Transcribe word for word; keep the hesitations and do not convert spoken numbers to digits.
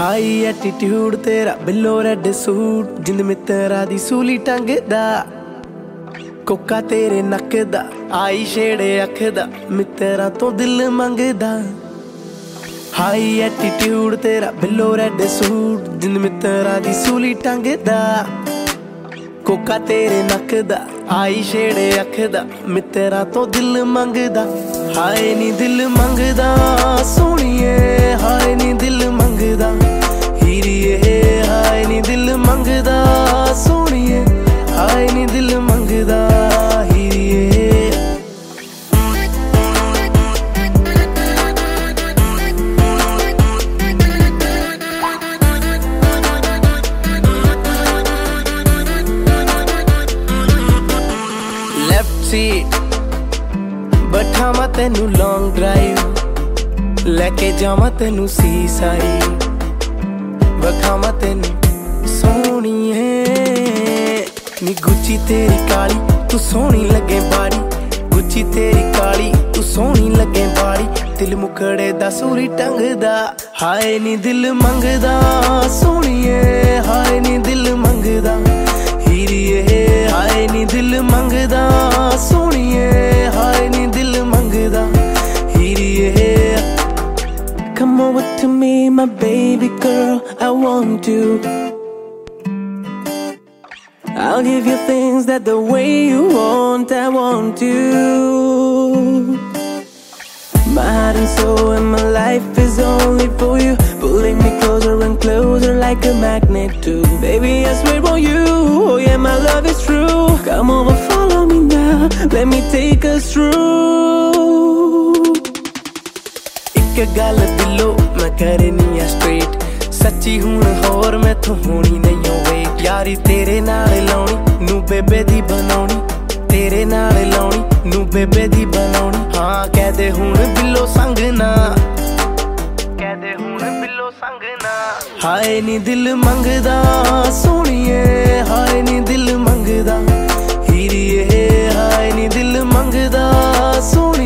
High attitude तेरा below red suit जिंद मित्तरा दी सूली टंगदा कोका तेरे नक दा आई छेड़े अख दा मित्तरा तो दिल मंगदा। हाई एटीट्यूड तेरा बिलो रेड सूट जिंद मित्तरा दी सूली टंगदा कोका तेरे नक दा आई छेड़े अख दा मित्तरा तो दिल मंगदा। हाय नी दिल मंगदा सोनिए हाय नी दिल मंगदा हीरिए हाय नी दिल मंगदा सोनिए हाय नी दिल मंगदा हीरिए। लेफ्ट सीट बैठावा तेनू लॉन्ग ड्राइव लेके जावा तेनू सी साइड वखावा तेनू सोहनी है नी गुच्ची तेरी काली तू सोहनी लगे बाड़ी गुच्ची तेरी काली तू सोहनी लगे बाड़ी दिल मुकड़े दा सूरी टंगदा। हाय नी दिल मंगदा सोहणीए हाय नी दिल मंगदा हीरिए हाय नी दिल मंगदा सोहणीए हाय नी दिल मंगदा हीरिए। Come over to me, my baby girl, I want to. I'll give you things that the way you want, I want to. My heart and soul and my life is only for you, pulling me closer and closer like a magnet too. Baby, I swear on you, oh yeah, my love is true. Come over, follow me now, let me take us through. एक गल दिलो मैं करनी है straight सच्ची हुण होर मैथों होनी नहीं हो वेट यारी तेरे नाल लाउणी नू बेबे दी बनाउणी तेरे नाल लाउणी नू बेबे दी बनाउणी। हाँ कह दे हुण बिलो संग ना कह दे हुण बिलो संग ना। हाय नी दिल मंगदा सोहणीए हाय नी दिल मंगदा हीरिए हाय नी दिल मंगदा सोहणी